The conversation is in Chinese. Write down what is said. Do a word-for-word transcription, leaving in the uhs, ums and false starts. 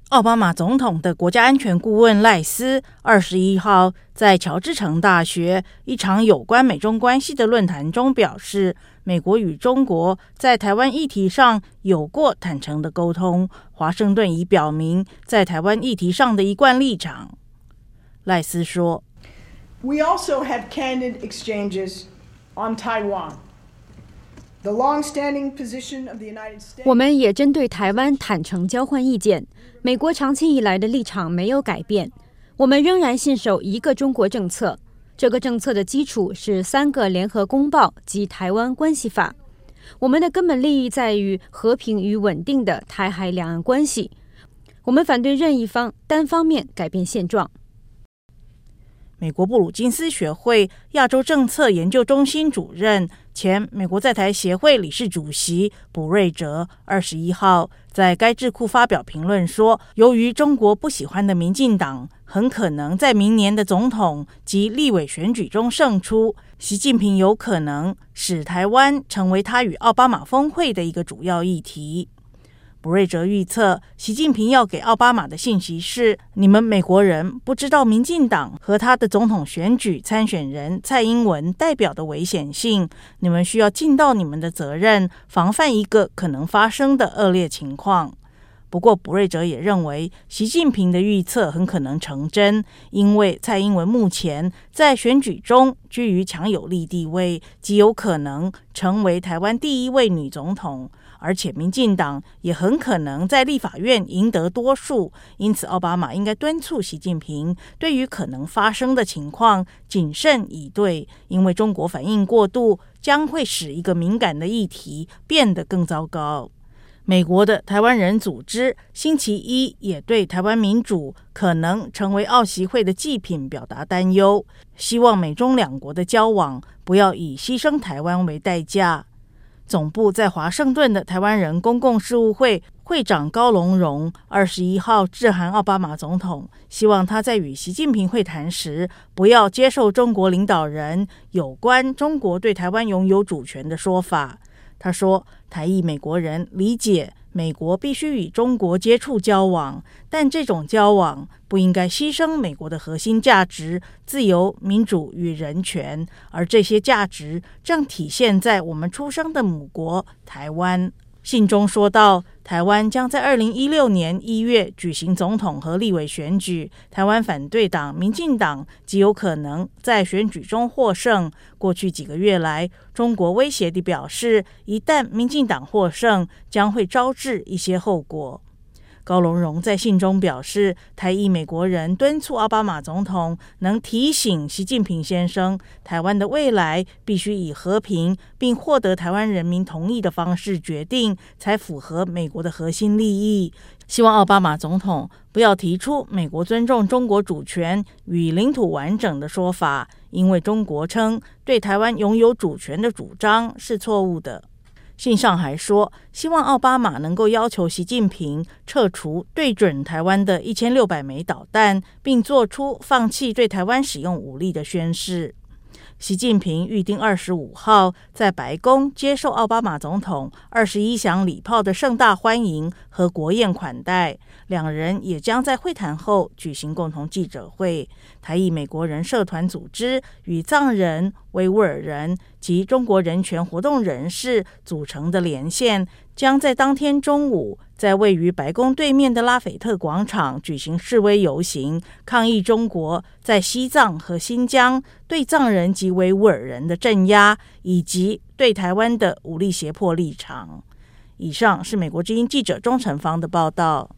奥巴马总统的国家安全顾问赖斯二十一号在乔治城大学一场有关美中关系的论坛中表示，美国与中国在台湾议题上有过坦诚的沟通，华盛顿已表明在台湾议题上的一贯立场。赖斯说 We also have candid exchanges on Taiwan.The long-standing position of the United States. 我们也针对台湾坦诚交换意见。美国长期以来的立场没有改变，我们仍然信守一个中国政策。这个政策的基础是三个联合公报及台湾关系法。我们的根本利益在于和平与稳定的台海两岸关系。我们反对任一方单方面改变现状。 美国布鲁金斯学会亚洲政策研究中心主任、前美国在台协会理事主席卜瑞哲二十一号在该智库发表评论说，由于中国不喜欢的民进党很可能在明年的总统及立委选举中胜出，习近平有可能使台湾成为他与奥巴马峰会的一个主要议题。卜瑞哲预测，习近平要给奥巴马的信息是：你们美国人不知道民进党和他的总统选举参选人蔡英文代表的危险性，你们需要尽到你们的责任，防范一个可能发生的恶劣情况。不过，卜瑞哲也认为，习近平的预测很可能成真，因为蔡英文目前在选举中居于强有力地位，极有可能成为台湾第一位女总统。而且民进党也很可能在立法院赢得多数，因此奥巴马应该敦促习近平对于可能发生的情况谨慎以对，因为中国反应过度将会使一个敏感的议题变得更糟糕。美国的台湾人组织星期一也对台湾民主可能成为奥习会的祭品表达担忧，希望美中两国的交往不要以牺牲台湾为代价。总部在华盛顿的台湾人公共事务会会长高龙荣二十一号致函奥巴马总统，希望他在与习近平会谈时不要接受中国领导人有关中国对台湾拥有主权的说法。他说，台裔美国人理解美国必须与中国接触交往，但这种交往不应该牺牲美国的核心价值自由、民主与人权，而这些价值正体现在我们出生的母国台湾。信中说到，台湾将在二零一六年一月举行总统和立委选举，台湾反对党民进党极有可能在选举中获胜。过去几个月来，中国威胁地表示，一旦民进党获胜，将会招致一些后果。高龙荣在信中表示，台裔美国人敦促奥巴马总统能提醒习近平先生，台湾的未来必须以和平并获得台湾人民同意的方式决定，才符合美国的核心利益。希望奥巴马总统不要提出美国尊重中国主权与领土完整的说法，因为中国称对台湾拥有主权的主张是错误的。信上还说，希望奥巴马能够要求习近平撤除对准台湾的一千六百枚导弹，并做出放弃对台湾使用武力的宣示。习近平预定二十五号在白宫接受奥巴马总统二十一响礼炮的盛大欢迎和国宴款待，两人也将在会谈后举行共同记者会。台裔美国人社团组织与藏人、维吾尔人及中国人权活动人士组成的连线，将在当天中午在位于白宫对面的拉斐特广场举行示威游行，抗议中国在西藏和新疆对藏人及维吾尔人的镇压，以及对台湾的武力胁迫立场。以上是美国之音记者钟成芳的报道。